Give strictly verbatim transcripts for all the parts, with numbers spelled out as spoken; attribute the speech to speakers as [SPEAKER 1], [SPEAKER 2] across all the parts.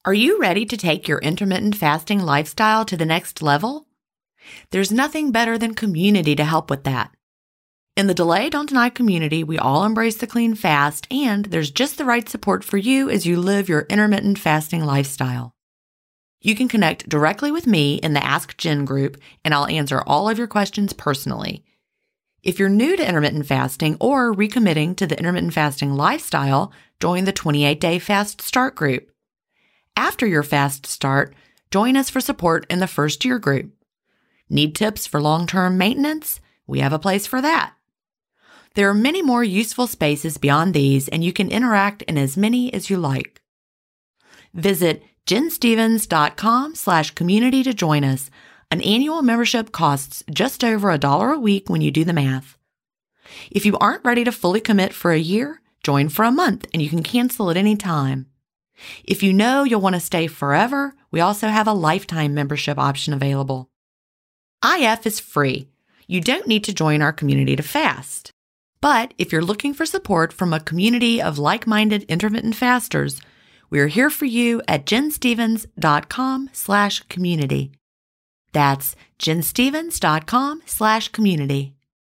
[SPEAKER 1] Are you ready to take your intermittent fasting lifestyle to the next level? There's nothing better than community to help with that. In the Delay Don't Deny community, we all embrace the clean fast, and there's just the right support for you as you live your intermittent fasting lifestyle. You can connect directly with me in the Ask Jen group, and I'll answer all of your questions personally. If you're new to intermittent fasting or recommitting to the intermittent fasting lifestyle, join the twenty-eight day Fast Start group. After your fast start, join us for support in the first year group. Need tips for long-term maintenance? We have a place for that. There are many more useful spaces beyond these, and you can interact in as many as you like. Visit jenstevens.com slash community to join us. An annual membership costs just over a dollar a week when you do the math. If you aren't ready to fully commit for a year, join for a month and you can cancel at any time. If you know you'll want to stay forever, we also have a lifetime membership option available. I F is free. You don't need to join our community to fast. But if you're looking for support from a community of like-minded intermittent fasters, we're here for you at jenstevens.com slash community. That's jenstevens.com slash community.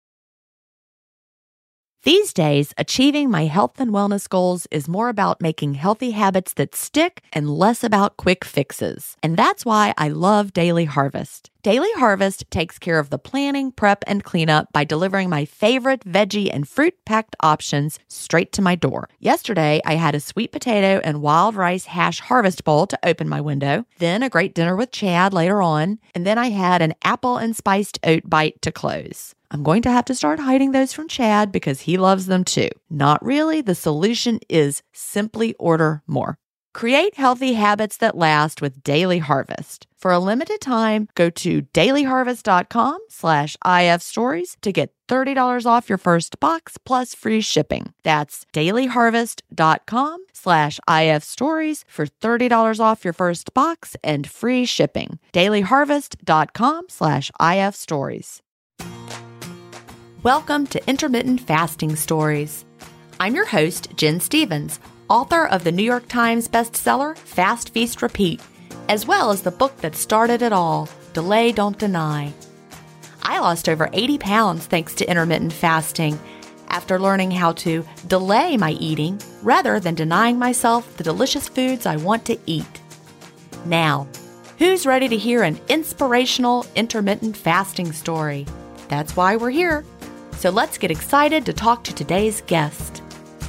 [SPEAKER 1] These days, achieving my health and wellness goals is more about making healthy habits that stick and less about quick fixes. And that's why I love Daily Harvest. Daily Harvest takes care of the planning, prep, and cleanup by delivering my favorite veggie and fruit-packed options straight to my door. Yesterday, I had a sweet potato and wild rice hash harvest bowl to open my window, then a great dinner with Chad later on, and then I had an apple and spiced oat bite to close. I'm going to have to start hiding those from Chad because he loves them too. Not really. The solution is simply order more. Create healthy habits that last with Daily Harvest. For a limited time, go to dailyharvest.com slash IF stories to get thirty dollars off your first box plus free shipping. That's dailyharvest.com slash IF stories for thirty dollars off your first box and free shipping. dailyharvest.com slash IF stories. Welcome to Intermittent Fasting Stories. I'm your host, Jen Stevens, author of the New York Times bestseller, Fast, Feast, Repeat, as well as the book that started it all, Delay Don't Deny. I lost over eighty pounds thanks to intermittent fasting after learning how to delay my eating rather than denying myself the delicious foods I want to eat. Now, who's ready to hear an inspirational intermittent fasting story? That's why we're here. So let's get excited to talk to today's guest.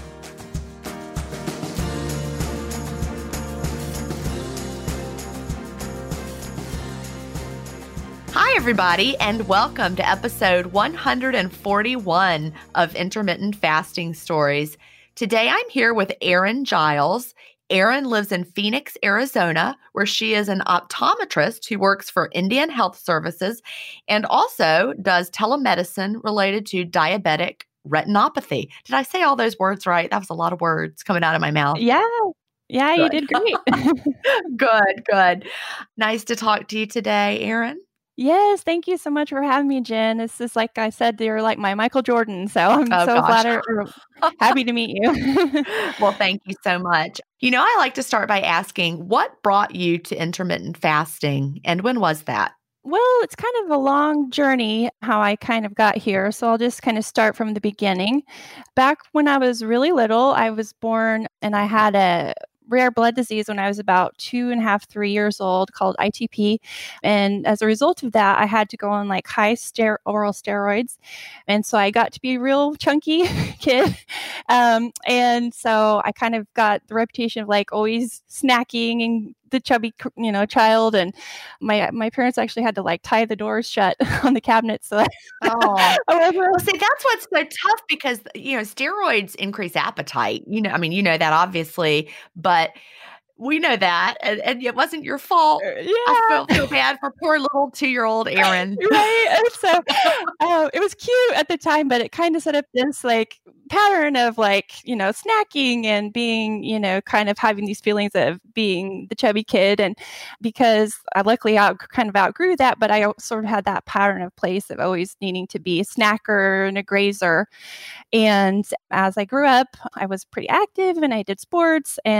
[SPEAKER 1] Hi, everybody, and welcome to episode one hundred forty-one of Intermittent Fasting Stories. Today, I'm here with Erin Giles. Erin lives in Phoenix, Arizona, where she is an optometrist who works for Indian Health Services and also does telemedicine related to diabetic retinopathy. Did I say all those words right? That was a lot of words coming out of my mouth.
[SPEAKER 2] Yeah. Yeah,
[SPEAKER 1] Good.
[SPEAKER 2] You did great.
[SPEAKER 1] Good, good. Nice to talk to you today, Erin.
[SPEAKER 2] Yes, thank you so much for having me, Jen. This is, like I said, you're like my Michael Jordan, so I'm
[SPEAKER 1] Oh,
[SPEAKER 2] so
[SPEAKER 1] gosh.
[SPEAKER 2] flattered, or happy to meet you.
[SPEAKER 1] Well, thank you so much. You know, I like to start by asking, what brought you to intermittent fasting, and when was that?
[SPEAKER 2] Well, it's kind of a long journey how I kind of got here, so I'll just kind of start from the beginning. Back when I was really little, I was born and I had a rare blood disease when I was about two and a half, three years old called I T P. And as a result of that, I had to go on like high ster- oral steroids. And so I got to be a real chunky kid. Um, and so I kind of got the reputation of like always snacking and the chubby, you know, child. And my my parents actually had to like tie the doors shut on the cabinet. So
[SPEAKER 1] Oh,
[SPEAKER 2] however,
[SPEAKER 1] well, see, that's what's so tough because, you know, steroids increase appetite. You know, I mean, you know that obviously, but we know that, and, and it wasn't your fault.
[SPEAKER 2] yeah.
[SPEAKER 1] I feel, feel bad for poor little two-year-old Erin.
[SPEAKER 2] Right. And so uh, it was cute at the time, but it kind of set up this like pattern of like, you know, snacking and being, you know, kind of having these feelings of being the chubby kid. And because I luckily out kind of outgrew that, but I sort of had that pattern of place of always needing to be a snacker and a grazer. And as I grew up, I was pretty active and I did sports. And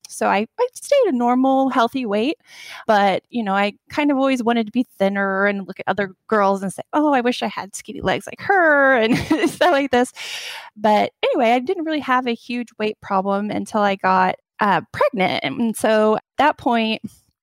[SPEAKER 2] So I, I stayed a normal, healthy weight, but, you know, I kind of always wanted to be thinner and look at other girls and say, oh, I wish I had skinny legs like her and stuff like this. But anyway, I didn't really have a huge weight problem until I got uh, pregnant. And so at that point,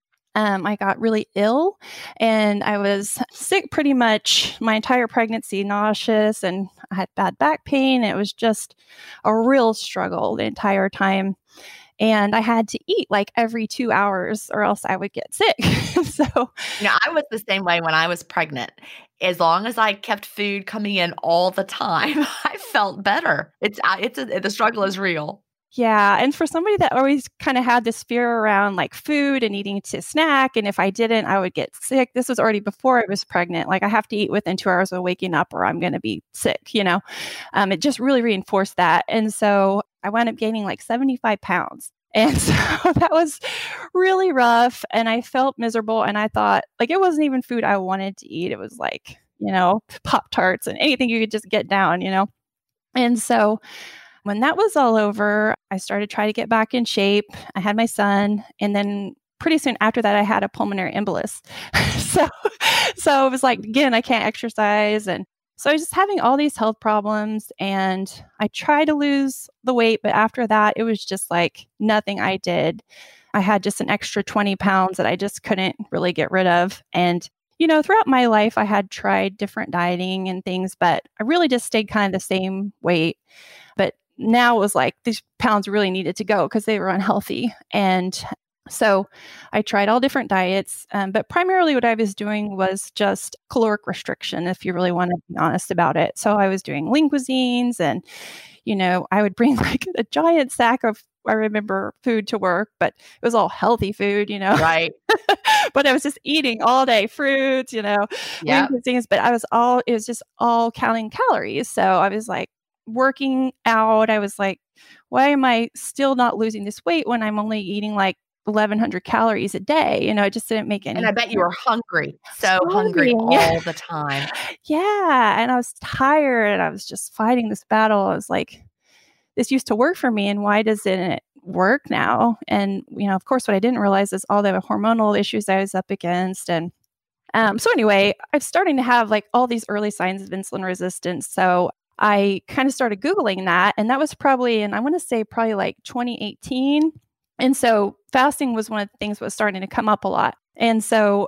[SPEAKER 2] Um, I got really ill and I was sick pretty much my entire pregnancy, nauseous, and I had bad back pain. It was just a real struggle the entire time. And I had to eat like every two hours or else I would get sick. so,
[SPEAKER 1] you know, I was the same way when I was pregnant. As long as I kept food coming in all the time, I felt better. It's, it's, a, the struggle is real.
[SPEAKER 2] Yeah. And for somebody that always kind of had this fear around like food and eating to snack, and if I didn't, I would get sick. This was already before I was pregnant. Like I have to eat within two hours of waking up or I'm going to be sick, you know? Um, it just really reinforced that. And so I wound up gaining like seventy-five pounds. And so that was really rough. And I felt miserable. And I thought like it wasn't even food I wanted to eat. It was like, you know, Pop-Tarts and anything you could just get down, you know? And so when that was all over, I started trying to get back in shape. I had my son. And then pretty soon after that, I had a pulmonary embolus. so, so it was like, again, I can't exercise. And so I was just having all these health problems. And I tried to lose the weight. But after that, it was just like nothing I did. I had just an extra twenty pounds that I just couldn't really get rid of. And you know, throughout my life, I had tried different dieting and things, but I really just stayed kind of the same weight. But now it was like these pounds really needed to go because they were unhealthy. And so I tried all different diets, um, but primarily what I was doing was just caloric restriction, if you really want to be honest about it. So I was doing lean cuisines and, you know, I would bring like a giant sack of, I remember, food to work, but it was all healthy food, you know.
[SPEAKER 1] Right.
[SPEAKER 2] But I was just eating all day fruits, you know,
[SPEAKER 1] Yep.
[SPEAKER 2] lean cuisines, but I was all, it was just all counting calories. So I was like, working out, I was like, why am I still not losing this weight when I'm only eating like eleven hundred calories a day? You know, it just didn't make any
[SPEAKER 1] And I bet you were hungry, so
[SPEAKER 2] Starving.
[SPEAKER 1] hungry all the time.
[SPEAKER 2] Yeah. And I was tired and I was just fighting this battle. I was like, this used to work for me. And why doesn't it work now? And, you know, of course, what I didn't realize is all the hormonal issues I was up against. And um, so anyway, I'm starting to have like all these early signs of insulin resistance. So I kind of started Googling that. And that was probably, and I want to say probably like twenty eighteen. And so fasting was one of the things that was starting to come up a lot. And so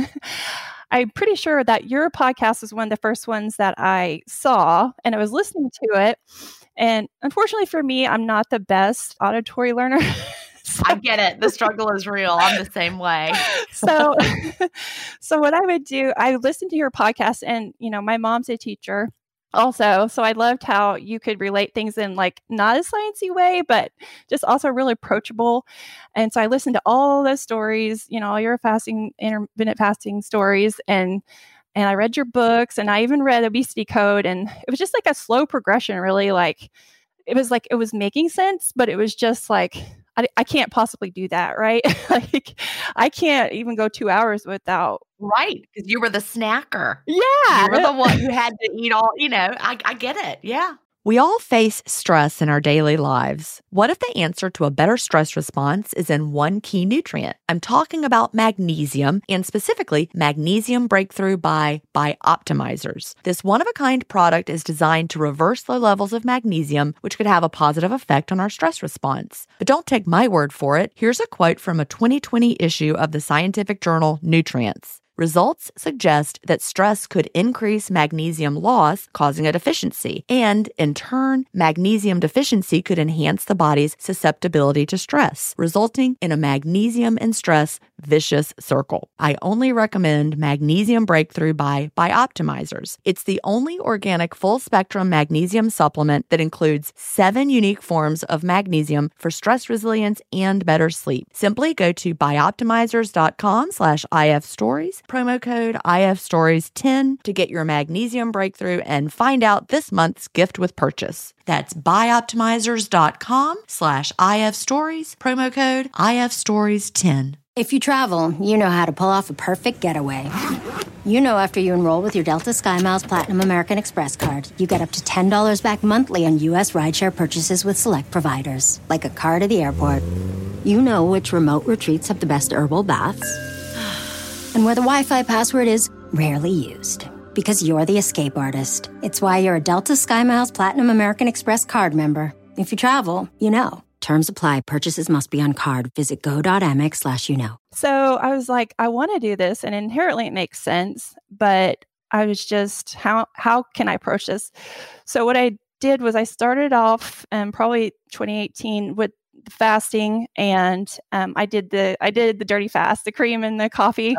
[SPEAKER 2] I'm pretty sure that your podcast was one of the first ones that I saw, and I was listening to it. And unfortunately for me, I'm not the best auditory learner. So,
[SPEAKER 1] I get it. The struggle is real. I'm the same way.
[SPEAKER 2] so, so what I would do, I listened to your podcast, and, you know, my mom's a teacher also. So I loved how you could relate things in like not a sciencey way, but just also really approachable. And so I listened to all those stories, you know, all your fasting, intermittent fasting stories, and and I read your books, and I even read Obesity Code, and it was just like a slow progression, really. Like it was like it was making sense, but it was just like I, I can't possibly do that, right? Like I can't even go two hours without.
[SPEAKER 1] Right. Because you were the snacker.
[SPEAKER 2] Yeah.
[SPEAKER 1] You were the one who had to eat all, you know, I, I get it. Yeah. We all face stress in our daily lives. What if the answer to a better stress response is in one key nutrient? I'm talking about magnesium, and specifically Magnesium Breakthrough by Bioptimizers. This one-of-a-kind product is designed to reverse low levels of magnesium, which could have a positive effect on our stress response. But don't take my word for it. Here's a quote from a twenty twenty issue of the scientific journal Nutrients. Results suggest that stress could increase magnesium loss, causing a deficiency. And, in turn, magnesium deficiency could enhance the body's susceptibility to stress, resulting in a magnesium and stress vicious circle. I only recommend Magnesium Breakthrough by Bioptimizers. It's the only organic full-spectrum magnesium supplement that includes seven unique forms of magnesium for stress resilience and better sleep. Simply go to bioptimizers.com slash ifstories, promo code I F stories ten to get your Magnesium Breakthrough and find out this month's gift with purchase. That's bioptimizers.com slash ifstories, promo code I F stories ten.
[SPEAKER 3] If you travel, you know how to pull off a perfect getaway. You know after you enroll with your Delta SkyMiles Platinum American Express card, you get up to ten dollars back monthly on U S rideshare purchases with select providers, like a car to the airport. You know which remote retreats have the best herbal baths and where the Wi-Fi password is rarely used. Because you're the escape artist. It's why you're a Delta SkyMiles Platinum American Express card member. If you travel, you know. Terms apply. Purchases must be on card. Visit go.amex slash you know.
[SPEAKER 2] So I was like, I want to do this, and inherently it makes sense, but I was just, how how can I approach this? So what I did was I started off um, probably twenty eighteen with fasting, and um, I did the I did the dirty fast, the cream and the coffee.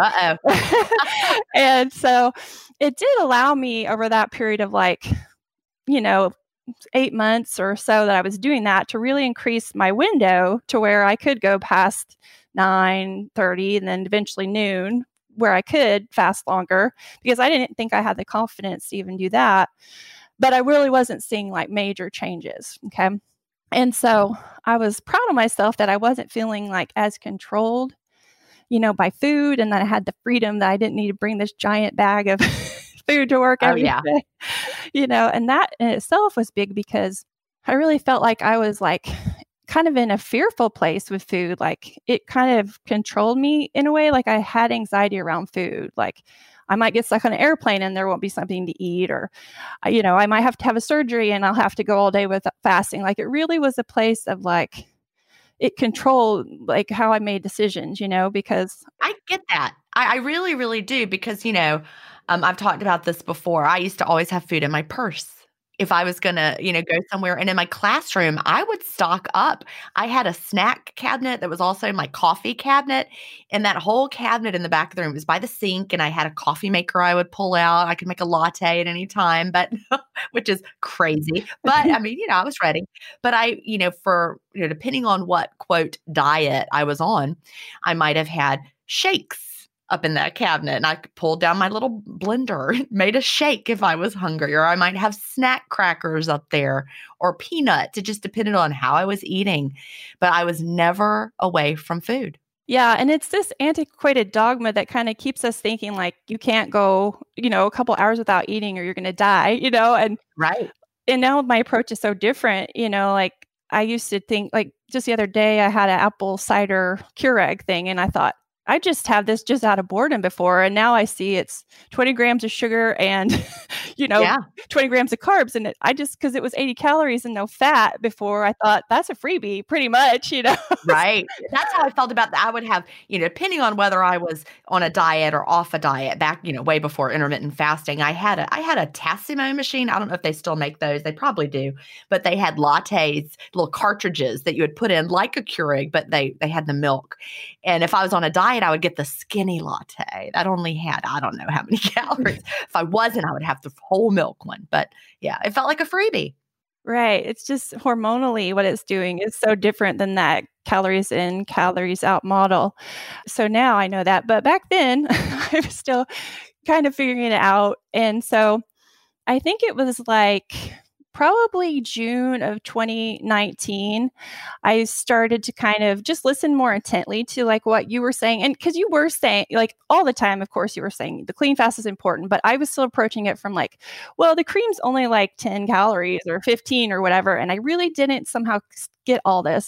[SPEAKER 1] Uh-oh.
[SPEAKER 2] And so it did allow me over that period of like, you know, eight months or so that I was doing that to really increase my window to where I could go past nine thirty and then eventually noon, where I could fast longer, because I didn't think I had the confidence to even do that. But I really wasn't seeing like major changes. Okay. And so I was proud of myself that I wasn't feeling like as controlled, you know, by food, and that I had the freedom that I didn't need to bring this giant bag of food to work every
[SPEAKER 1] oh, yeah.
[SPEAKER 2] day, you know, and that in itself was big because I really felt like I was like kind of in a fearful place with food. Like it kind of controlled me in a way. Like I had anxiety around food. Like I might get stuck on an airplane and there won't be something to eat, or, you know, I might have to have a surgery and I'll have to go all day with fasting. Like it really was a place of like, it controlled like how I made decisions, you know, because
[SPEAKER 1] I get that. I, I really, really do. Because, you know, um, I've talked about this before. I used to always have food in my purse if I was going to, you know, go somewhere. And in my classroom, I would stock up. I had a snack cabinet that was also my coffee cabinet. And that whole cabinet in the back of the room was by the sink. And I had a coffee maker I would pull out. I could make a latte at any time, but which is crazy. But I mean, you know, I was ready. But I, you know, for, you know, depending on what quote diet I was on, I might have had shakes up in that cabinet, and I pulled down my little blender, made a shake if I was hungry, or I might have snack crackers up there or peanuts. It just depended on how I was eating, but I was never away from food.
[SPEAKER 2] Yeah. And it's this antiquated dogma that kind of keeps us thinking like you can't go, you know, a couple hours without eating or you're going to die, you know, and
[SPEAKER 1] right.
[SPEAKER 2] And now my approach is so different, you know, like I used to think like just the other day I had an apple cider Keurig thing, and I thought, I just have this just out of boredom before. And now I see it's twenty grams of sugar and, you know, yeah. twenty grams of carbs. And it, I just, cause it was eighty calories and no fat before, I thought that's a freebie pretty much, you know?
[SPEAKER 1] Right. That's how I felt about that. I would have, you know, depending on whether I was on a diet or off a diet back, you know, way before intermittent fasting, I had a, I had a Tassimo machine. I don't know if they still make those. They probably do, but they had lattes, little cartridges that you would put in like a Keurig, but they, they had the milk. And if I was on a diet, I would get the skinny latte that only had, I don't know how many calories. If I wasn't, I would have the whole milk one. But yeah, it felt like a freebie.
[SPEAKER 2] Right. It's just hormonally what it's doing is so different than that calories in, calories out model. So now I know that. But back then, I was still kind of figuring it out. And so I think it was like probably June of twenty nineteen, I started to kind of just listen more intently to like what you were saying. And because you were saying like all the time, of course, you were saying the clean fast is important, but I was still approaching it from like, well, the cream's only like ten calories or fifteen or whatever. And I really didn't somehow get all this.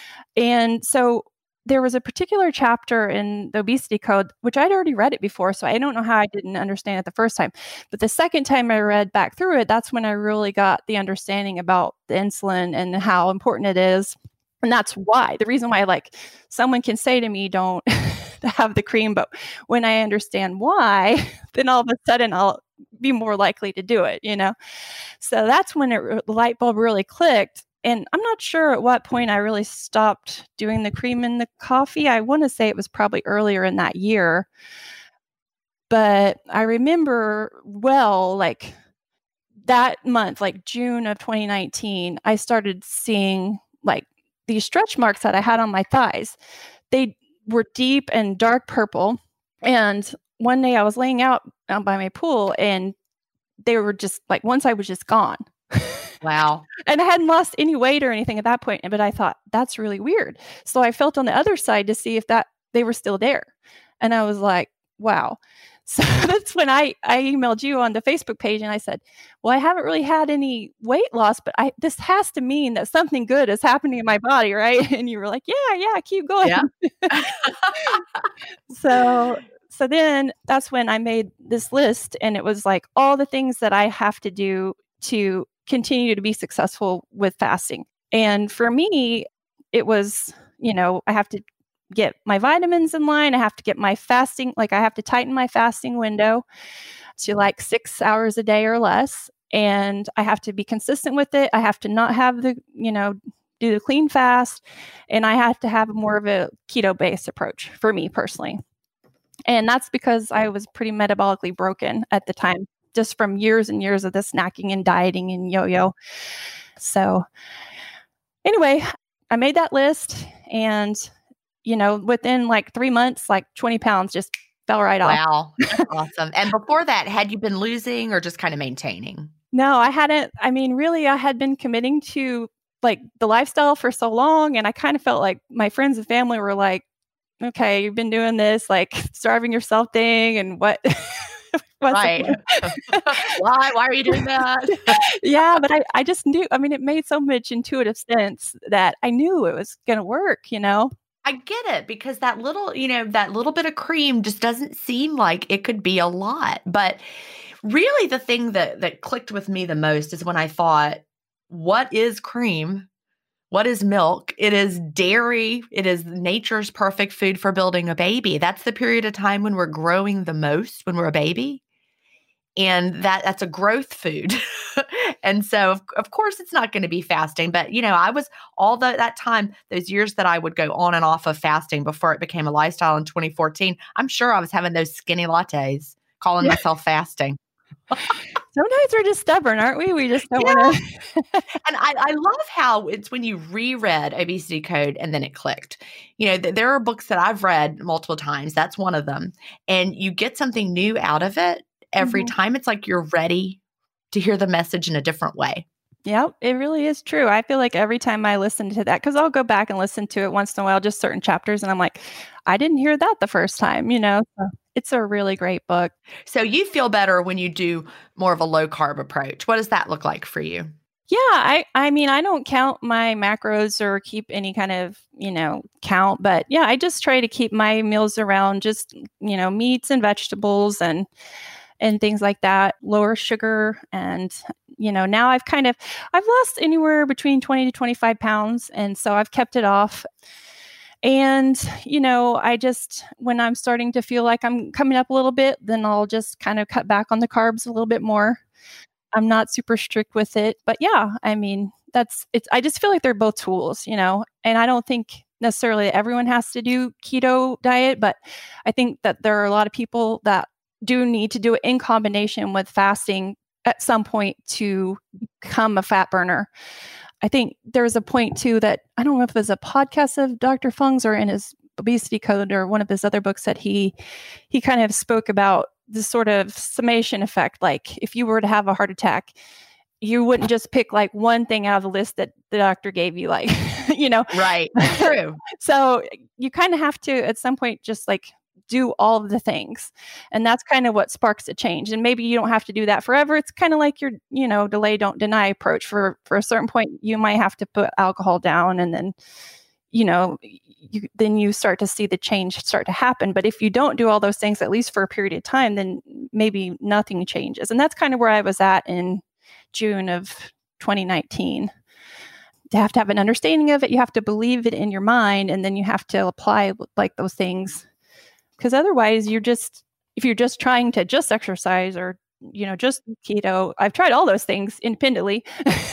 [SPEAKER 2] And so there was a particular chapter in the Obesity Code, which I'd already read it before, so I don't know how I didn't understand it the first time. But the second time I read back through it, that's when I really got the understanding about the insulin and how important it is. And that's why, the reason why, like, someone can say to me, don't have the cream, but when I understand why, then all of a sudden I'll be more likely to do it, you know? So that's when it, the light bulb really clicked. And I'm not sure at what point I really stopped doing the cream in the coffee. I want to say it was probably earlier in that year. But I remember well, like that month, like June of twenty nineteen, I started seeing like these stretch marks that I had on my thighs. They were deep and dark purple. And one day I was laying out, out by my pool, and they were just like, one side was just gone.
[SPEAKER 1] Wow.
[SPEAKER 2] And I hadn't lost any weight or anything at that point, but I thought that's really weird. So I felt on the other side to see if that they were still there. And I was like, wow. So that's when I, I emailed you on the Facebook page and I said, well, I haven't really had any weight loss, but I, this has to mean that something good is happening in my body, right? And you were like, yeah, yeah, keep going.
[SPEAKER 1] Yeah.
[SPEAKER 2] so, so then that's when I made this list, and it was like all the things that I have to do to continue to be successful with fasting. And for me, it was, you know, I have to get my vitamins in line. I have to get my fasting, like I have to tighten my fasting window to like six hours a day or less. And I have to be consistent with it. I have to not have the, you know, do the clean fast. And I have to have more of a keto based approach for me personally. And that's because I was pretty metabolically broken at the time, just from years and years of the snacking and dieting and yo-yo. So anyway, I made that list, and you know, within like three months, like twenty pounds just fell right off.
[SPEAKER 1] Wow. That's awesome. And before that, had you been losing or just kind of maintaining?
[SPEAKER 2] No, I hadn't. I mean, really, I had been committing to like the lifestyle for so long. And I kind of felt like my friends and family were like, okay, you've been doing this like starving yourself thing. And what?
[SPEAKER 1] Right. why, why are you doing that?
[SPEAKER 2] Yeah. But I, I just knew, I mean, it made so much intuitive sense that I knew it was going to work, you know?
[SPEAKER 1] I get it, because that little, you know, that little bit of cream just doesn't seem like it could be a lot. But really the thing that that clicked with me the most is when I thought, what is cream? What is milk? It is dairy. It is nature's perfect food for building a baby. That's the period of time when we're growing the most, when we're a baby. And that that's a growth food. And so, of, of course, it's not going to be fasting. But, you know, I was all the, that time, those years that I would go on and off of fasting before it became a lifestyle in twenty fourteen, I'm sure I was having those skinny lattes, calling myself fasting.
[SPEAKER 2] Sometimes we're just stubborn, aren't we? We just don't
[SPEAKER 1] Yeah.
[SPEAKER 2] want to.
[SPEAKER 1] And I, I love how it's when you reread Obesity Code and then it clicked. You know, th- there are books that I've read multiple times. That's one of them. And you get something new out of it every
[SPEAKER 2] Mm-hmm.
[SPEAKER 1] time. It's like you're ready to hear the message in a different way.
[SPEAKER 2] Yeah, it really is true. I feel like every time I listen to that, because I'll go back and listen to it once in a while, just certain chapters, and I'm like, I didn't hear that the first time, you know? So it's a really great book.
[SPEAKER 1] So you feel better when you do more of a low carb approach. What does that look like for you?
[SPEAKER 2] Yeah, I, I mean, I don't count my macros or keep any kind of, you know, count, but yeah, I just try to keep my meals around just, you know, meats and vegetables and and things like that, lower sugar. And, you know, now I've kind of, I've lost anywhere between twenty to twenty-five pounds. And so I've kept it off. And, you know, I just, when I'm starting to feel like I'm coming up a little bit, then I'll just kind of cut back on the carbs a little bit more. I'm not super strict with it, but yeah, I mean, that's, it's, I just feel like they're both tools, you know, and I don't think necessarily everyone has to do keto diet, but I think that there are a lot of people that do need to do it in combination with fasting at some point to become a fat burner. I think there's a point too that I don't know if it was a podcast of Doctor Fung's or in his Obesity Code or one of his other books that he he kind of spoke about this sort of summation effect. Like if you were to have a heart attack, you wouldn't just pick like one thing out of the list that the doctor gave you, like, you know.
[SPEAKER 1] Right. True.
[SPEAKER 2] So you kind of have to at some point just like do all of the things. And that's kind of what sparks a change. And maybe you don't have to do that forever. It's kind of like your, you know, delay, don't deny approach. For, for a certain point, you might have to put alcohol down and then, you know, you, then you start to see the change start to happen. But if you don't do all those things, at least for a period of time, then maybe nothing changes. And that's kind of where I was at in June of twenty nineteen. You have to have an understanding of it. You have to believe it in your mind, and then you have to apply like those things. Because otherwise you're just, if you're just trying to just exercise or, you know, just keto, I've tried all those things independently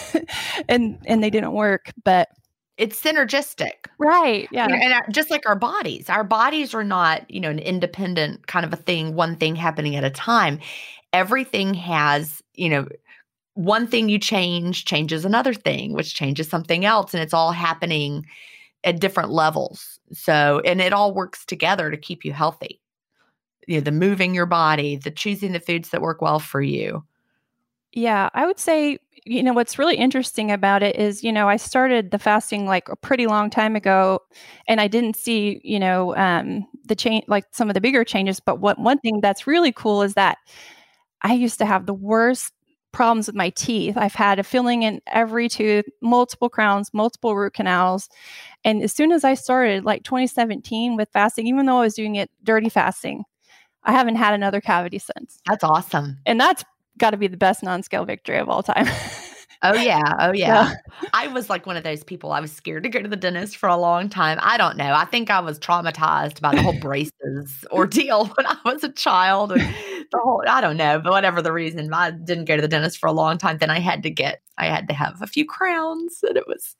[SPEAKER 2] and, and they didn't work, but
[SPEAKER 1] it's synergistic.
[SPEAKER 2] Right. Yeah.
[SPEAKER 1] You know, and our, just like our bodies, our bodies are not, you know, an independent kind of a thing, one thing happening at a time. Everything has, you know, one thing you change changes another thing, which changes something else. And it's all happening at different levels. So, and it all works together to keep you healthy. You know, the moving your body, the choosing the foods that work well for you.
[SPEAKER 2] Yeah, I would say you know, what's really interesting about it is, you know, I started the fasting like a pretty long time ago, and I didn't see, you know, um, the change, like some of the bigger changes. But what one thing that's really cool is that I used to have the worst problems with my teeth. I've had a filling in every tooth, multiple crowns, multiple root canals. And as soon as I started, like twenty seventeen with fasting, even though I was doing it dirty fasting, I haven't had another cavity since.
[SPEAKER 1] That's awesome.
[SPEAKER 2] And that's got to be the best non-scale victory of all time.
[SPEAKER 1] Oh, yeah. Oh, yeah.
[SPEAKER 2] Yeah.
[SPEAKER 1] I was like one of those people. I was scared to go to the dentist for a long time. I don't know. I think I was traumatized by the whole braces ordeal when I was a child. And the whole, I don't know, but whatever the reason, I didn't go to the dentist for a long time. Then I had to get, I had to have a few crowns, and it was,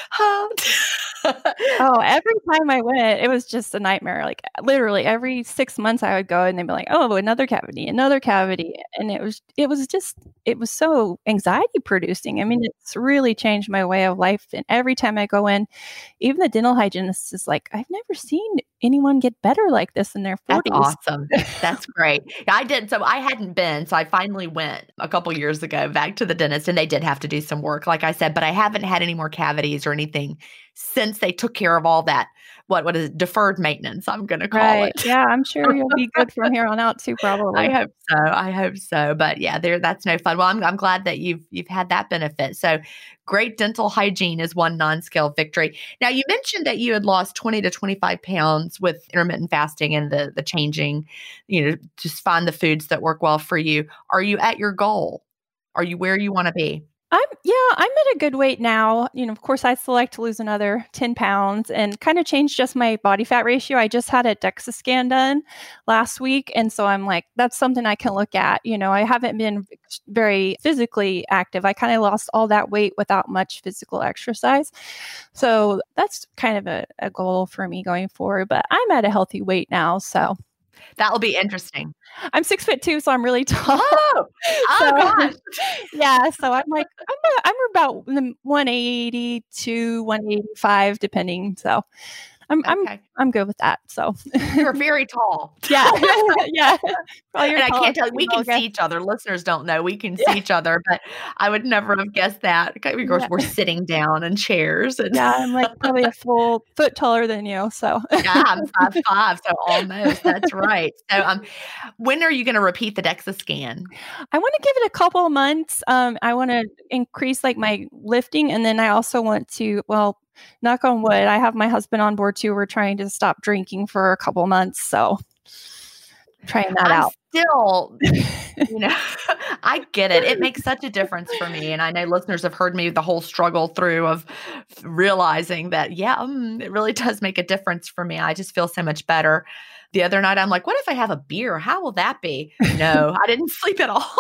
[SPEAKER 2] Oh, every time I went, it was just a nightmare. Like literally every six months I would go and they'd be like, oh, another cavity, another cavity. And it was, it was just, it was so anxiety producing. I mean, it's really changed my way of life. And every time I go in, even the dental hygienist is like, I've never seen anyone get better like this in their forties.
[SPEAKER 1] That's awesome. That's great. I did. So I hadn't been. So I finally went a couple years ago back to the dentist, and they did have to do some work, like I said, but I haven't had any more cavities or anything since they took care of all that. What, what is it? Deferred maintenance, I'm going to call
[SPEAKER 2] Right.
[SPEAKER 1] it.
[SPEAKER 2] Yeah, I'm sure you'll be good from here on out too, probably.
[SPEAKER 1] I hope so. I hope so. But yeah, there, that's no fun. Well, I'm, I'm glad that you've, you've had that benefit. So great dental hygiene is one non-scale victory. Now, you mentioned that you had lost twenty to twenty-five pounds with intermittent fasting and the, the changing, you know, just find the foods that work well for you. Are you at your goal? Are you where you want to be?
[SPEAKER 2] I'm, yeah, I'm at a good weight now. You know, of course, I'd still like to lose another ten pounds and kind of change just my body fat ratio. I just had a DEXA scan done last week. And so I'm like, that's something I can look at. You know, I haven't been very physically active. I kind of lost all that weight without much physical exercise. So that's kind of a, a goal for me going forward. But I'm at a healthy weight now. So
[SPEAKER 1] that'll be interesting.
[SPEAKER 2] I'm six foot two, so I'm really tall.
[SPEAKER 1] Oh, oh
[SPEAKER 2] So,
[SPEAKER 1] gosh.
[SPEAKER 2] yeah. So I'm like, I'm, a, I'm about the one eighty to one eighty-five, depending. So I'm,
[SPEAKER 1] Okay.
[SPEAKER 2] I'm, I'm good with that. So
[SPEAKER 1] You're very tall.
[SPEAKER 2] yeah, yeah. Probably
[SPEAKER 1] And I
[SPEAKER 2] tall
[SPEAKER 1] can't tell, we
[SPEAKER 2] female
[SPEAKER 1] can
[SPEAKER 2] guess.
[SPEAKER 1] see each other. Listeners don't know. We can see
[SPEAKER 2] Yeah.
[SPEAKER 1] each other, but I would never have guessed that. Okay, Of course,
[SPEAKER 2] Yeah.
[SPEAKER 1] we're sitting down in chairs. And
[SPEAKER 2] Yeah, I'm like probably a full foot taller than you. So
[SPEAKER 1] yeah, I'm five five, so almost. That's right. So, um, when are you going to repeat the DEXA scan?
[SPEAKER 2] I want to give it a couple of months. Um, I want to increase like my lifting, and then I also want to, well, knock on wood, I have my husband on board too. We're trying to stop drinking for a couple months, so trying that
[SPEAKER 1] I'm
[SPEAKER 2] out.
[SPEAKER 1] still, you know, I get it. It makes such a difference for me. And I know listeners have heard me the whole struggle through of realizing that, yeah, um, it really does make a difference for me. I just feel so much better. The other night, I'm like, what if I have a beer? How will that be? No, I didn't sleep at all.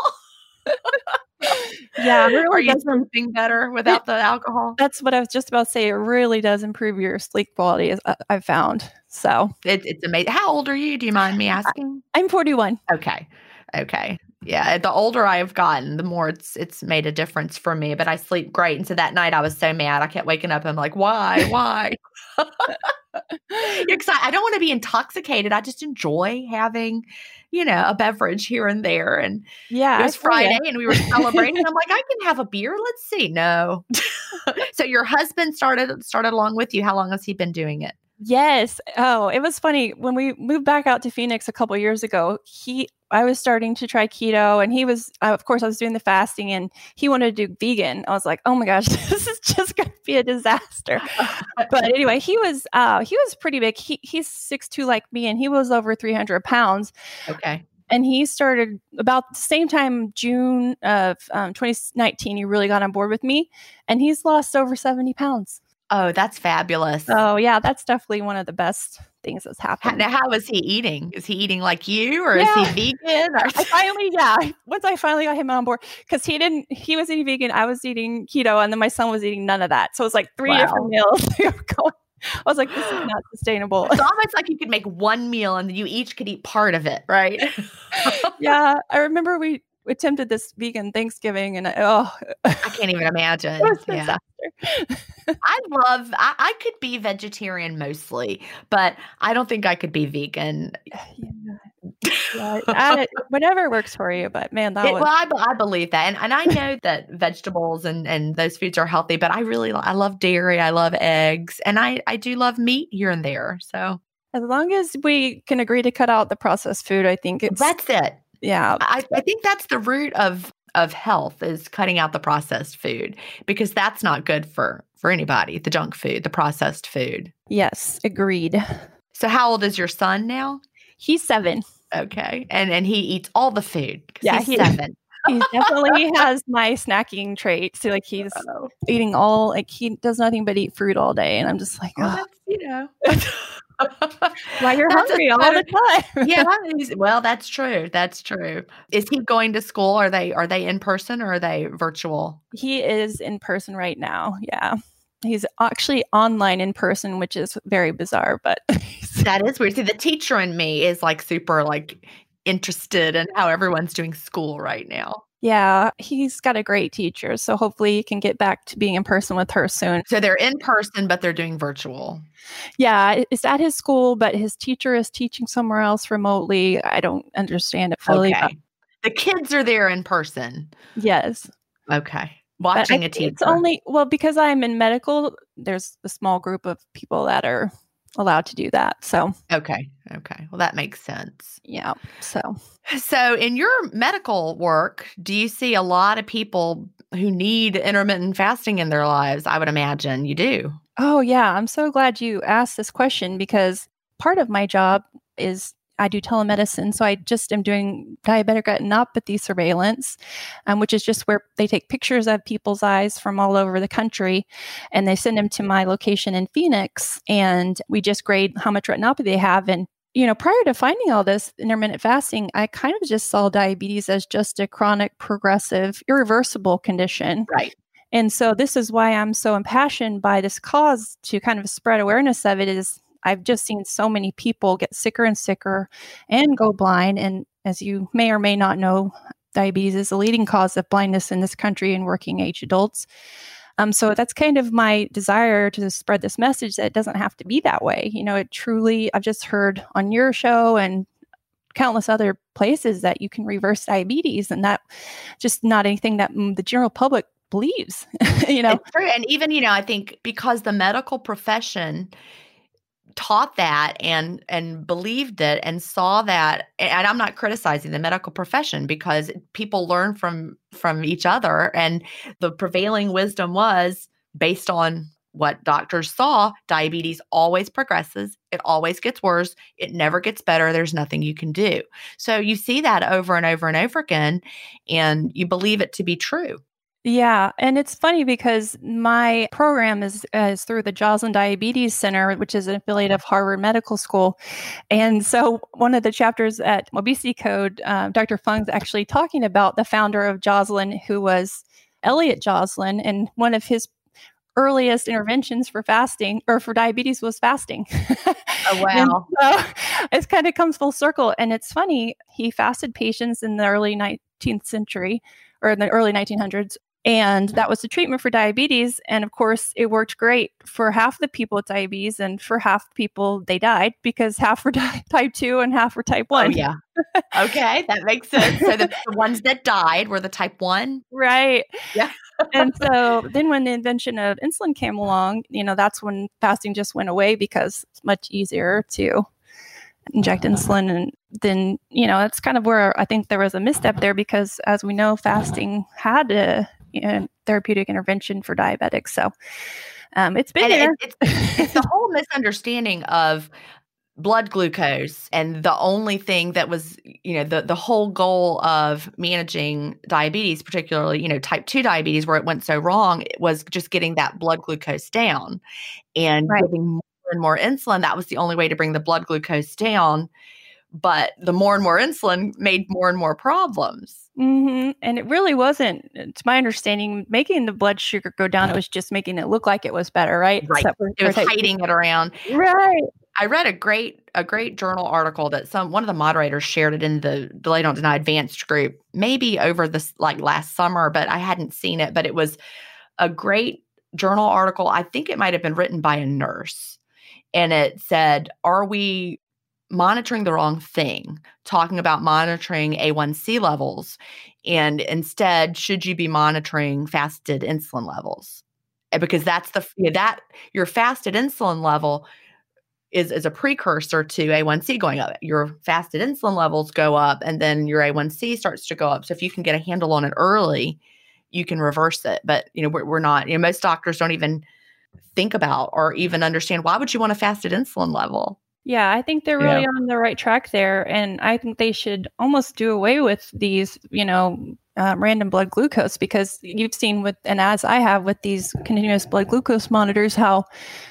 [SPEAKER 2] Yeah, it
[SPEAKER 1] Are
[SPEAKER 2] really
[SPEAKER 1] you
[SPEAKER 2] does.
[SPEAKER 1] sleeping better without the alcohol?
[SPEAKER 2] That's what I was just about to say. It really does improve your sleep quality, as I- I've found. So
[SPEAKER 1] It, it's amazing. How old are you? Do you mind me asking?
[SPEAKER 2] I'm forty-one.
[SPEAKER 1] Okay. Okay. Yeah. The older I've gotten, the more it's it's made a difference for me. But I sleep great. And so that night I was so mad. I kept waking up and I'm like, why? Why? Because I, I don't want to be intoxicated. I just enjoy having, you know, a beverage here and there. And
[SPEAKER 2] Yeah,
[SPEAKER 1] it
[SPEAKER 2] I
[SPEAKER 1] was
[SPEAKER 2] feel ya.
[SPEAKER 1] Friday and we were celebrating. I'm like, I can have a beer. Let's see. No. So your husband started started along with you. How long has he been doing it?
[SPEAKER 2] Yes. Oh, it was funny when we moved back out to Phoenix a couple years ago. He, I was starting to try keto, and he was, uh, of course, I was doing the fasting, and he wanted to do vegan. I was like, oh my gosh, this is just going to be a disaster. But anyway, he was, uh, he was pretty big. He he's six two like me, and he was over three hundred pounds.
[SPEAKER 1] Okay.
[SPEAKER 2] And he started about the same time, June of um, twenty nineteen. He really got on board with me, and he's lost over seventy pounds.
[SPEAKER 1] Oh, that's fabulous.
[SPEAKER 2] So yeah, that's definitely one of the best things that's
[SPEAKER 1] How,
[SPEAKER 2] happened.
[SPEAKER 1] now, how is he eating? Is he eating like you, or
[SPEAKER 2] Yeah.
[SPEAKER 1] is he vegan? Or
[SPEAKER 2] I finally, yeah, once I finally got him on board, because he didn't, he was eating vegan, I was eating keto, and then my son was eating none of that. So it was like three
[SPEAKER 1] Wow.
[SPEAKER 2] different meals. We were going- I was like, this is not sustainable.
[SPEAKER 1] It's almost like you could make one meal and you each could eat part of it, right?
[SPEAKER 2] Yeah, I remember we attempted this vegan Thanksgiving, and I, oh,
[SPEAKER 1] I can't even imagine.
[SPEAKER 2] it was a
[SPEAKER 1] Yeah.
[SPEAKER 2] disaster.
[SPEAKER 1] I love, I, I could be vegetarian mostly, but I don't think I could be vegan.
[SPEAKER 2] Yeah. Yeah, I, whatever works for you. But man, that
[SPEAKER 1] It,
[SPEAKER 2] was
[SPEAKER 1] well, I, be- I believe that, and and I know that vegetables and and those foods are healthy, but I really I love dairy, I love eggs, and I I do love meat here and there. So
[SPEAKER 2] as long as we can agree to cut out the processed food, I think it's
[SPEAKER 1] that's it.
[SPEAKER 2] yeah.
[SPEAKER 1] I, I think that's the root of of health is cutting out the processed food because that's not good for for anybody. The junk food, the processed food.
[SPEAKER 2] Yes, agreed.
[SPEAKER 1] So, how old is your son now?
[SPEAKER 2] He's seven.
[SPEAKER 1] Okay, and and he eats all the food. 'Cause
[SPEAKER 2] Yeah,
[SPEAKER 1] he's
[SPEAKER 2] he-
[SPEAKER 1] seven.
[SPEAKER 2] He definitely has my snacking traits. So, like he's
[SPEAKER 1] Oh,
[SPEAKER 2] eating all like he does nothing but eat fruit all day, and I'm just like,
[SPEAKER 1] well,
[SPEAKER 2] oh,
[SPEAKER 1] that's you know.
[SPEAKER 2] why you're
[SPEAKER 1] That's a
[SPEAKER 2] hungry all
[SPEAKER 1] better-
[SPEAKER 2] the time?
[SPEAKER 1] Yeah, he's, well, that's true. That's true. Is he going to school? Are they are they in person or are they virtual?
[SPEAKER 2] He is in person right now. Yeah. He's actually online in person, which is very bizarre, but
[SPEAKER 1] That is weird. See, the teacher in me is like super like interested in how everyone's doing school right now.
[SPEAKER 2] yeah, he's got a great teacher. So hopefully he can get back to being in person with her soon.
[SPEAKER 1] So they're in person, but they're doing virtual.
[SPEAKER 2] Yeah, it's at his school, but his teacher is teaching somewhere else remotely. I don't understand it fully. But
[SPEAKER 1] Okay. The kids are there in person.
[SPEAKER 2] yes.
[SPEAKER 1] Okay.
[SPEAKER 2] But I
[SPEAKER 1] Watching a
[SPEAKER 2] think
[SPEAKER 1] teacher.
[SPEAKER 2] it's only, well, because I'm in medical, there's a small group of people that are allowed to do that. So,
[SPEAKER 1] Okay. Okay. Well, that makes sense.
[SPEAKER 2] yeah. So,
[SPEAKER 1] So, in your medical work, do you see a lot of people who need intermittent fasting in their lives? I would imagine you do.
[SPEAKER 2] oh, yeah. I'm so glad you asked this question because part of my job is I do telemedicine. So I just am doing diabetic retinopathy surveillance, um, which is just where they take pictures of people's eyes from all over the country and they send them to my location in Phoenix. And we just grade how much retinopathy they have. And, you know, prior to finding all this intermittent fasting, I kind of just saw diabetes as just a chronic, progressive, irreversible condition.
[SPEAKER 1] Right.
[SPEAKER 2] And so this is why I'm so impassioned by this cause to kind of spread awareness of it is I've just seen so many people get sicker and sicker and go blind. And as you may or may not know, diabetes is the leading cause of blindness in this country in working age adults. Um, so that's kind of my desire to spread this message that it doesn't have to be that way. You know, it truly, I've just heard on your show and countless other places that you can reverse diabetes and that just not anything that mm, the general public believes, you know.
[SPEAKER 1] It's true. And even, you know, I think because the medical profession taught that and and believed it and saw that, and I'm not criticizing the medical profession because people learn from from each other, and the prevailing wisdom was based on what doctors saw. Diabetes always progresses, it always gets worse, it never gets better, there's nothing you can do. So you see that over and over and over again and you believe it to be true.
[SPEAKER 2] Yeah, and it's funny because my program is uh, is through the Joslin Diabetes Center, which is an affiliate of Harvard Medical School. And so one of the chapters at Obesity Code, uh, Doctor Fung's actually talking about the founder of Joslin, who was Elliot Joslin, and one of his earliest interventions for fasting or for diabetes was fasting.
[SPEAKER 1] Oh, wow.
[SPEAKER 2] So it kind of comes full circle. And it's funny, he fasted patients in the early nineteenth century or in the early nineteen hundreds. And that was the treatment for diabetes. And of course, it worked great for half the people with diabetes, and for half the people, they died because half were di- type two and half were type one.
[SPEAKER 1] Oh, yeah. Okay, that makes sense. So the, the ones that died were the type one?
[SPEAKER 2] Right.
[SPEAKER 1] Yeah.
[SPEAKER 2] And so then when the invention of insulin came along, you know, that's when fasting just went away because it's much easier to inject insulin. And then, you know, that's kind of where I think there was a misstep there because as we know, fasting had a you know, therapeutic intervention for diabetics. So um, it's been
[SPEAKER 1] And
[SPEAKER 2] there.
[SPEAKER 1] it, it's, it's the whole misunderstanding of blood glucose, and the only thing that was, you know, the the whole goal of managing diabetes, particularly, you know, type two diabetes, where it went so wrong, it was just getting that blood glucose down and
[SPEAKER 2] Right.
[SPEAKER 1] giving more and more insulin. That was the only way to bring the blood glucose down. But the more and more insulin made more and more problems.
[SPEAKER 2] hmm And it really wasn't, to my understanding, making the blood sugar go down. It was just making it look like it was better, right?
[SPEAKER 1] Right.
[SPEAKER 2] Except for-
[SPEAKER 1] It was
[SPEAKER 2] for type-
[SPEAKER 1] hiding it around.
[SPEAKER 2] Right.
[SPEAKER 1] I read a great a great journal article that some one of the moderators shared it in the Delay Don't Deny Advanced group, maybe over this like last summer, but I hadn't seen it. But it was a great journal article. I think it might have been written by a nurse, and it said, "Are we monitoring the wrong thing, talking about monitoring A one C levels. And instead, should you be monitoring fasted insulin levels? Because that's the, you know, that your fasted insulin level is, is a precursor to A one C going up. Your fasted insulin levels go up and then your A one C starts to go up. So if you can get a handle on it early, you can reverse it. But, you know, we're, we're not, you know, most doctors don't even think about or even understand, why would you want a fasted insulin level?
[SPEAKER 2] Yeah, I think they're really
[SPEAKER 1] Yeah.
[SPEAKER 2] on the right track there. And I think they should almost do away with these, you know, uh, random blood glucose, because you've seen with, and as I have with these continuous blood glucose monitors, how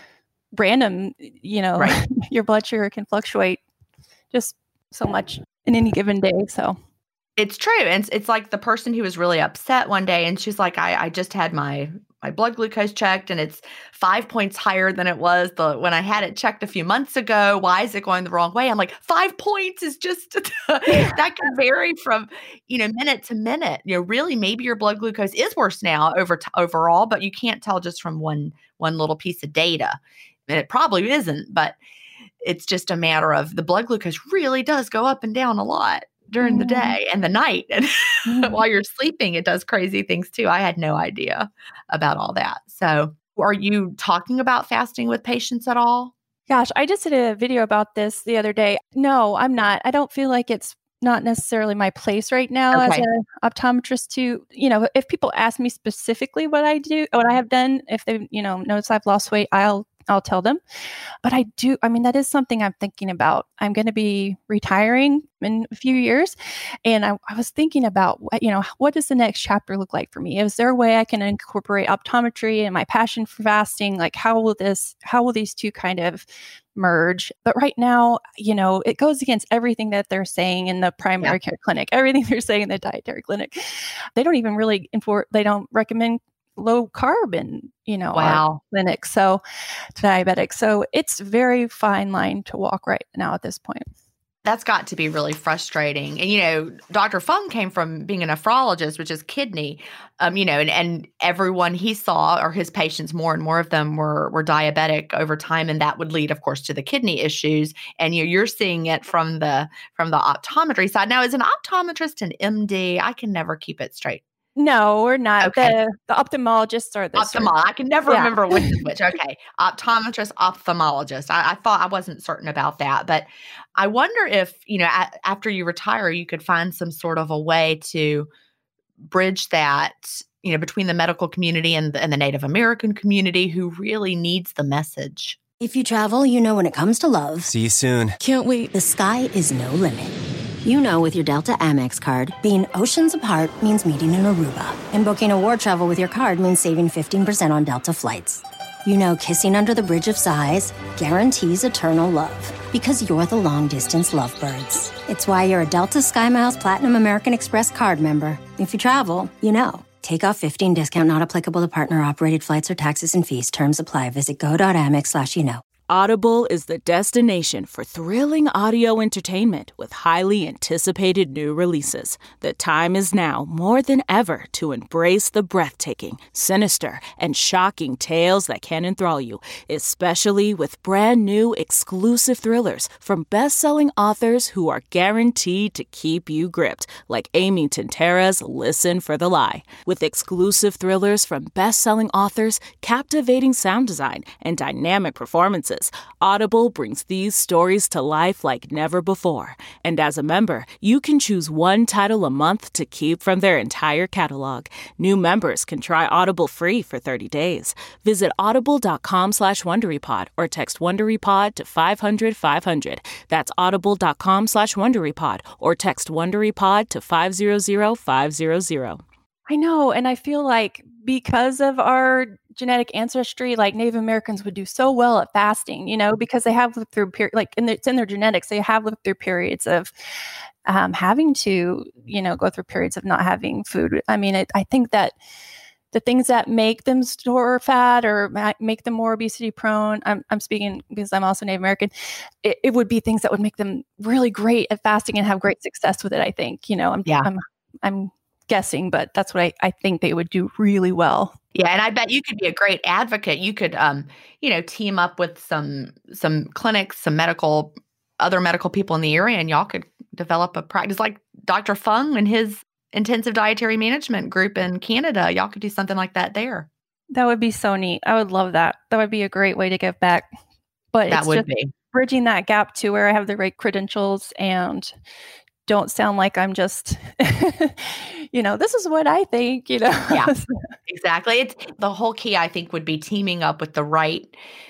[SPEAKER 2] random, you know,
[SPEAKER 1] Right.
[SPEAKER 2] your blood sugar can fluctuate just so much in any given day. So
[SPEAKER 1] It's true. And it's, it's like the person who was really upset one day and she's like, I, I just had my my blood glucose checked and it's five points higher than it was the when I had it checked a few months ago. Why is it going the wrong way? I'm like, five points is just that can vary from, you know, minute to minute. You know, really, maybe your blood glucose is worse now over t- overall, but you can't tell just from one one little piece of data. And it probably isn't, but it's just a matter of the blood glucose really does go up and down a lot during the day and the night. And
[SPEAKER 2] mm.
[SPEAKER 1] while you're sleeping, it does crazy things too. I had no idea about all that. So are you talking about fasting with patients at all?
[SPEAKER 2] Gosh, I just did a video about this the other day. No, I'm not. I don't feel like it's not necessarily my place right now
[SPEAKER 1] Okay.
[SPEAKER 2] as an optometrist to, you know, if people ask me specifically what I do, what I have done, if they, you know, notice I've lost weight, I'll I'll tell them. But I do, I mean, that is something I'm thinking about. I'm going to be retiring in a few years. And I, I was thinking about, you know, what does the next chapter look like for me? Is there a way I can incorporate optometry and my passion for fasting? Like, how will this, how will these two kind of merge? But right now, you know, it goes against everything that they're saying in the primary yeah. care clinic, everything they're saying in the dietary clinic. They don't even really, enfor- they don't recommend low carb in, you know,
[SPEAKER 1] wow.
[SPEAKER 2] our clinic. So to diabetics. So it's very fine line to walk right now at this point.
[SPEAKER 1] That's got to be really frustrating. And, you know, Doctor Fung came from being a nephrologist, which is kidney, um, you know, and, and everyone he saw or his patients, more and more of them were, were diabetic over time. And that would lead, of course, to the kidney issues. And you know, you're seeing it from the, from the optometry side. Now, as an optometrist and M D, I can never keep it straight.
[SPEAKER 2] No, we're not.
[SPEAKER 1] Okay.
[SPEAKER 2] The, the ophthalmologists are the
[SPEAKER 1] ophthalmologist. I can never
[SPEAKER 2] yeah.
[SPEAKER 1] remember which is which. Okay. Optometrist, ophthalmologist. I, I thought I wasn't certain about that, but I wonder if, you know, a, after you retire, you could find some sort of a way to bridge that, you know, between the medical community and the, and the Native American community who really needs the message.
[SPEAKER 3] If you travel, you know when it comes to love.
[SPEAKER 4] See you soon.
[SPEAKER 3] Can't wait. The sky is no limit. You know with your Delta Amex card, being oceans apart means meeting in Aruba. And booking a war travel with your card means saving fifteen percent on Delta flights. You know kissing under the Bridge of Sighs guarantees eternal love. Because you're the long-distance lovebirds. It's why you're a Delta SkyMiles Platinum American Express card member. If you travel, you know. Take off fifteen discount not applicable to partner-operated flights or taxes and fees. Terms apply. Visit go.amex slash you know.
[SPEAKER 5] Audible is the destination for thrilling audio entertainment with highly anticipated new releases. The time is now more than ever to embrace the breathtaking, sinister, and shocking tales that can enthrall you, especially with brand new exclusive thrillers from best-selling authors who are guaranteed to keep you gripped, like Amy Tintera's Listen for the Lie. With exclusive thrillers from best-selling authors, captivating sound design, and dynamic performances, Audible brings these stories to life like never before. And as a member, you can choose one title a month to keep from their entire catalog. New members can try Audible free for thirty days. Visit audible.com slash WonderyPod or text WonderyPod to five hundred five hundred. That's audible.com slash WonderyPod or text WonderyPod to five hundred five hundred.
[SPEAKER 2] I know. And I feel like because of our genetic ancestry, like Native Americans would do so well at fasting, you know, because they have lived through, peri- like in the, it's in their genetics, they have lived through periods of um, having to, you know, go through periods of not having food. I mean, it, I think that the things that make them store fat or make them more obesity prone, I'm, I'm speaking because I'm also Native American, it, it would be things that would make them really great at fasting and have great success with it, I think. You know, I'm,
[SPEAKER 1] yeah.
[SPEAKER 2] I'm, I'm guessing, but that's what I, I think they would do really well.
[SPEAKER 1] Yeah, and I bet you could be a great advocate. You could, um, you know, team up with some some clinics, some medical other medical people in the area and y'all could develop a practice like Doctor Fung and his intensive dietary management group in Canada. Y'all could do something like that there.
[SPEAKER 2] That would be so neat. I would love that. That would be a great way to give back. But
[SPEAKER 1] That
[SPEAKER 2] it's
[SPEAKER 1] would
[SPEAKER 2] just
[SPEAKER 1] be.
[SPEAKER 2] bridging that gap to where I have the right credentials and don't sound like I'm just, you know, this is what I think, you know.
[SPEAKER 1] Yeah, exactly. It's the whole key, I think, would be teaming up with the right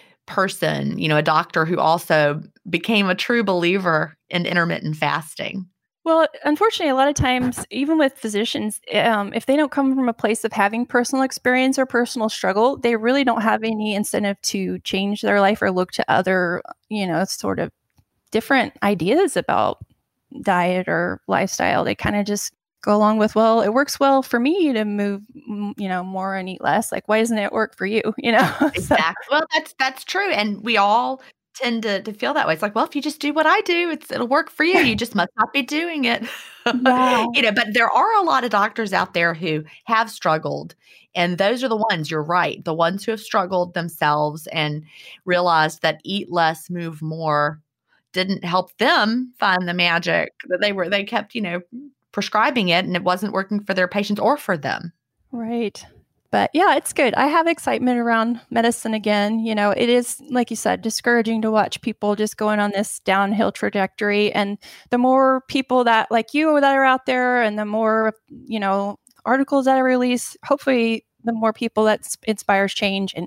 [SPEAKER 1] person, you know, a doctor who also became a true believer in intermittent fasting.
[SPEAKER 2] Well, unfortunately, a lot of times, even with physicians, um, if they don't come from a place of having personal experience or personal struggle, they really don't have any incentive to change their life or look to other, you know, sort of different ideas about diet or lifestyle. They kind of just go along with, well, it works well for me to move, you know, more and eat less. Like, why doesn't it work for you? You know?
[SPEAKER 1] Exactly. Well, that's that's true. And we all tend to, to feel that way. It's like, well, if you just do what I do, it's it'll work for you. You just must not be doing it.
[SPEAKER 2] Yeah.
[SPEAKER 1] You know, but there are a lot of doctors out there who have struggled. And those are the ones, you're right, the ones who have struggled themselves and realized that eat less, move more didn't help them find the magic that they were, they kept, you know, prescribing it and it wasn't working for their patients or for them.
[SPEAKER 2] Right. But yeah, it's good. I have excitement around medicine again. You know, it is, like you said, discouraging to watch people just going on this downhill trajectory. And the more people that like you that are out there and the more, you know, articles that are released, hopefully the more people that s- inspires change. And,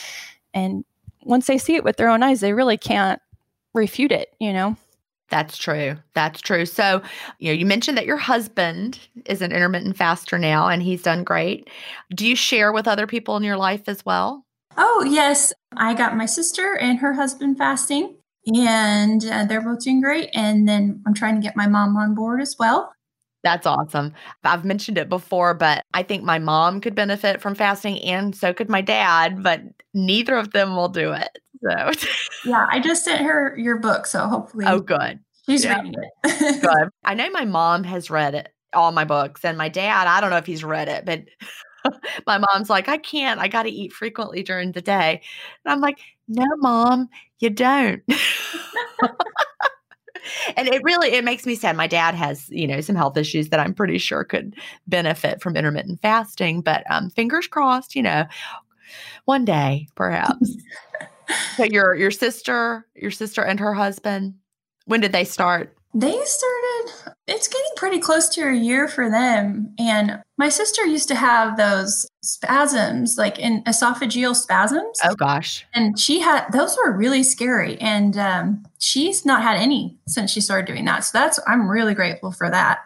[SPEAKER 2] and once they see it with their own eyes, they really can't refute it, you know?
[SPEAKER 1] That's true. That's true. So, you know, you mentioned that your husband is an intermittent faster now and he's done great. Do you share with other people in your life as well?
[SPEAKER 4] Oh, yes. I got my sister and her husband fasting, and uh, they're both doing great. And then I'm trying to get my mom on board as well.
[SPEAKER 1] That's awesome. I've mentioned it before, but I think my mom could benefit from fasting and so could my dad, but neither of them will do it. So,
[SPEAKER 4] Yeah, I just sent her your book, so hopefully
[SPEAKER 1] oh, good.
[SPEAKER 4] she's
[SPEAKER 1] Yeah.
[SPEAKER 4] reading it.
[SPEAKER 1] Good. I know my mom has read it, all my books, and my dad, I don't know if he's read it, but my mom's like, I can't, I got to eat frequently during the day. And I'm like, no, mom, you don't. And it really, it makes me sad. My dad has, you know, some health issues that I'm pretty sure could benefit from intermittent fasting, but um, fingers crossed, you know, one day perhaps. So your, your sister, your sister and her husband, when did they start?
[SPEAKER 4] They started, it's getting pretty close to a year for them. And my sister used to have those spasms, like in esophageal spasms.
[SPEAKER 1] Oh, gosh.
[SPEAKER 4] And she had, those were really scary. And um, she's not had any since she started doing that. So that's, I'm really grateful for that.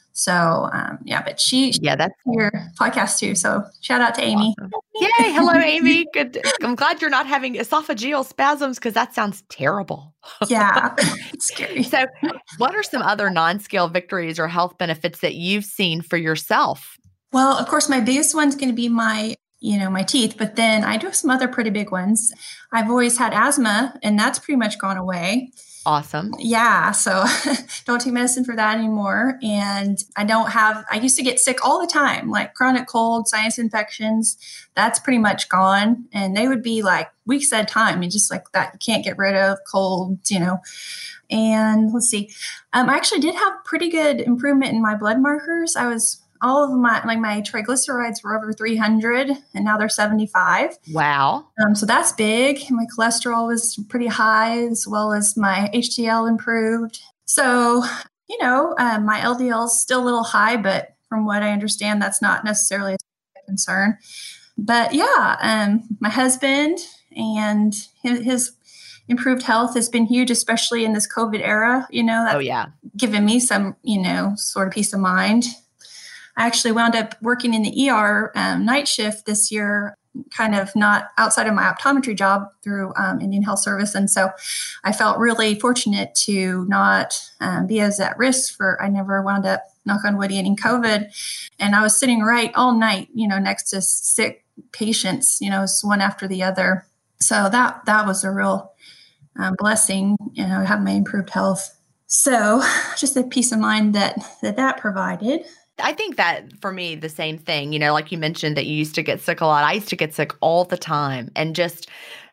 [SPEAKER 4] So um, yeah, but she, she
[SPEAKER 1] Yeah, that's
[SPEAKER 4] your podcast too. So shout out to Amy.
[SPEAKER 1] awesome. Yay. Hello, Amy. Good. I'm glad you're not having esophageal spasms because that sounds terrible.
[SPEAKER 4] Yeah, it's scary.
[SPEAKER 1] So what are some other non-scale victories or health benefits that you've seen for yourself?
[SPEAKER 4] Well, of course, my biggest one's going to be my, you know, my teeth, but then I do have some other pretty big ones. I've always had asthma and that's pretty much gone away.
[SPEAKER 1] Awesome.
[SPEAKER 4] Yeah. So don't take medicine for that anymore. And I don't have, I used to get sick all the time, like chronic cold, sinus infections. That's pretty much gone. And they would be like weeks at a time. And just like that, you can't get rid of cold, you know. And let's see, um, I actually did have pretty good improvement in my blood markers. I was, all of my, like my triglycerides were over three hundred and now they're seventy-five.
[SPEAKER 1] Wow.
[SPEAKER 4] Um, so that's big. My cholesterol was pretty high as well as my H D L improved. So, you know, um, my L D L is still a little high, but from what I understand, that's not necessarily a concern. But yeah, um, my husband and his, his improved health has been huge, especially in this COVID era, you know, that's
[SPEAKER 1] Oh, yeah.
[SPEAKER 4] given me some, you know, sort of peace of mind. I actually wound up working in the E R um, night shift this year, kind of not outside of my optometry job through um, Indian Health Service. And so I felt really fortunate to not um, be as at risk for, I never wound up, knock on wood, getting COVID. And I was sitting right all night, you know, next to sick patients, you know, one after the other. So that, that was a real um, blessing, you know, have my improved health. So just the peace of mind that that, that provided.
[SPEAKER 1] I think that for me, the same thing, you know, like you mentioned that you used to get sick a lot. I used to get sick all the time and just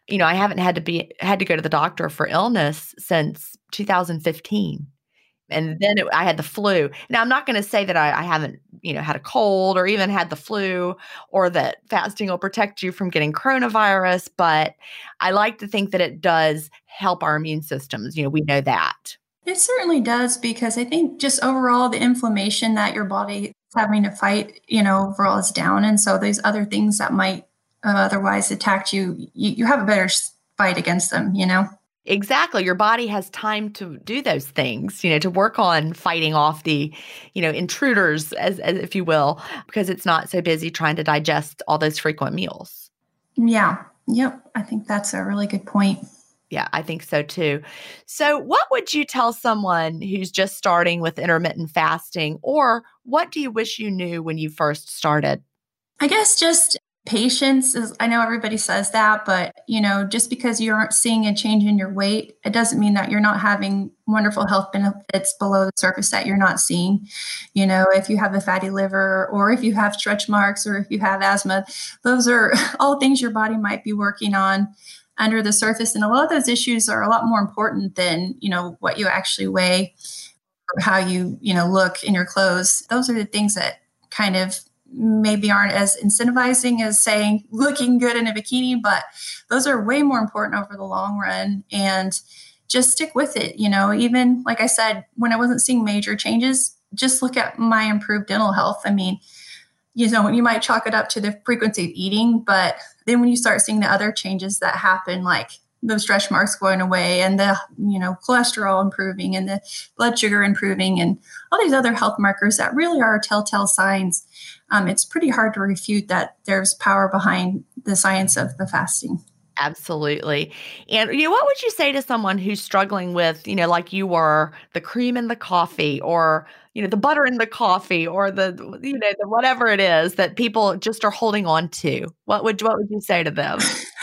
[SPEAKER 1] you know, I haven't had to be had to go to the doctor for illness since two thousand fifteen. And then it, I had the flu. Now, I'm not going to say that I, I haven't, you know, had a cold or even had the flu, or that fasting will protect you from getting coronavirus, but I like to think that it does help our immune systems. You know, we know that.
[SPEAKER 4] It certainly does, because I think just overall the inflammation that your body is having to fight, you know, overall is down. And so these other things that might uh, otherwise attack you, you, you have a better fight against them, you know?
[SPEAKER 1] Exactly. Your body has time to do those things, you know, to work on fighting off the, you know, intruders, as, as if you will, because it's not so busy trying to digest all those frequent meals.
[SPEAKER 4] Yeah. Yep. I think that's a really good point.
[SPEAKER 1] Yeah, I think so too. So what would you tell someone who's just starting with intermittent fasting, or what do you wish you knew when you first started?
[SPEAKER 4] I guess just patience is, I know everybody says that, but you know, just because you aren't seeing a change in your weight, it doesn't mean that you're not having wonderful health benefits below the surface that you're not seeing. You know, if you have a fatty liver, or if you have stretch marks, or if you have asthma, those are all things your body might be working on under the surface. And a lot of those issues are a lot more important than, you know, what you actually weigh or how you, you know, look in your clothes. Those are the things that kind of maybe aren't as incentivizing as saying looking good in a bikini, but those are way more important over the long run. And just stick with it. You know, even like I said, when I wasn't seeing major changes, just look at my improved dental health. I mean, you know, you might chalk it up to the frequency of eating, but then when you start seeing the other changes that happen, like the stretch marks going away and the, you know, cholesterol improving and the blood sugar improving and all these other health markers that really are telltale signs, um, it's pretty hard to refute that there's power behind the science of the fasting.
[SPEAKER 1] Absolutely. And you know, what would you say to someone who's struggling with, you know, like you were, the cream in the coffee, or, you know, the butter in the coffee, or the, you know, the whatever it is that people just are holding on to? What would, what would you say to them?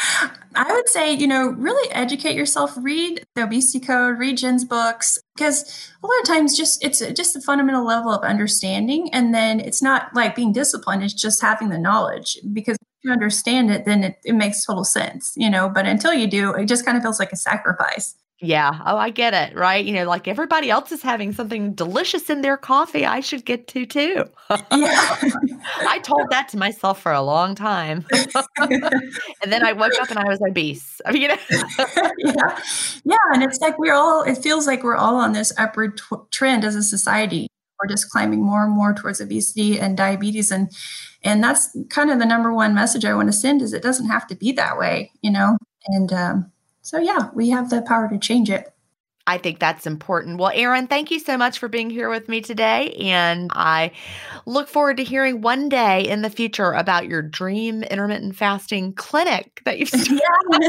[SPEAKER 4] I would say, you know, really educate yourself, read the Obesity Code, read Jen's books, because a lot of times just it's just a fundamental level of understanding. And then it's not like being disciplined, it's just having the knowledge, because if you understand it, then it, it makes total sense, you know, but until you do, it just kind of feels like a sacrifice.
[SPEAKER 1] Yeah. Oh, I get it. Right. You know, like everybody else is having something delicious in their coffee, I should get to too.
[SPEAKER 4] Yeah.
[SPEAKER 1] I told that to myself for a long time. And then I woke up and I was obese. I mean, you know?
[SPEAKER 4] yeah. Yeah. And it's like we're all, it feels like we're all on this upward t- trend as a society. We're just climbing more and more towards obesity and diabetes. And, and that's kind of the number one message I want to send, is it doesn't have to be that way, you know? And, um, So, yeah, we have the power to change it.
[SPEAKER 1] I think that's important. Well, Erin, thank you so much for being here with me today. And I look forward to hearing one day in the future about your dream intermittent fasting clinic that you've started.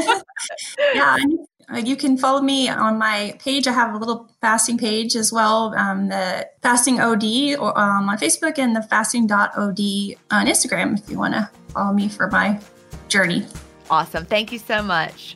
[SPEAKER 4] Yeah. Yeah. You can follow me on my page. I have a little fasting page as well, um, the Fasting O D or, um, on Facebook, and the fasting dot O D on Instagram if you want to follow me for my journey.
[SPEAKER 1] Awesome. Thank you so much.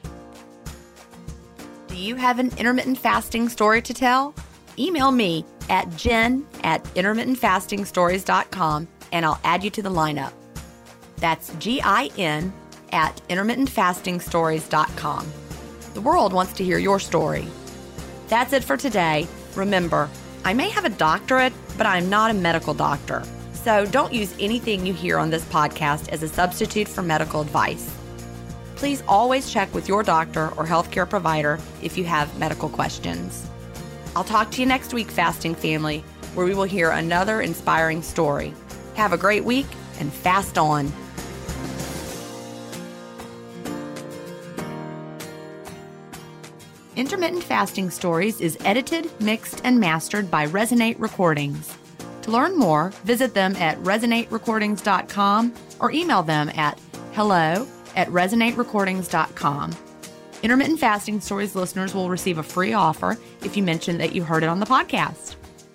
[SPEAKER 1] Do you have an intermittent fasting story to tell? Email me at jen at intermittent fasting stories dot com and I'll add you to the lineup. That's G I N at intermittent fasting stories dot com. The world wants to hear your story. That's it for today. Remember, I may have a doctorate, but I'm not a medical doctor. So don't use anything you hear on this podcast as a substitute for medical advice. Please always check with your doctor or healthcare provider if you have medical questions. I'll talk to you next week, Fasting Family, where we will hear another inspiring story. Have a great week and fast on. Intermittent Fasting Stories is edited, mixed, and mastered by Resonate Recordings. To learn more, visit them at resonate recordings dot com or email them at hello at resonate recordings dot com. Intermittent Fasting Stories listeners will receive a free offer if you mention that you heard it on the podcast.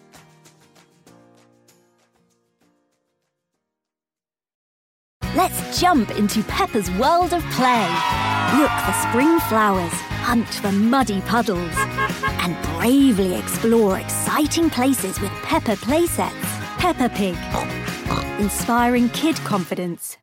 [SPEAKER 6] Let's jump into Peppa's world of play. Look for spring flowers, hunt for muddy puddles, and bravely explore exciting places with Peppa playsets. Peppa Pig, inspiring kid confidence.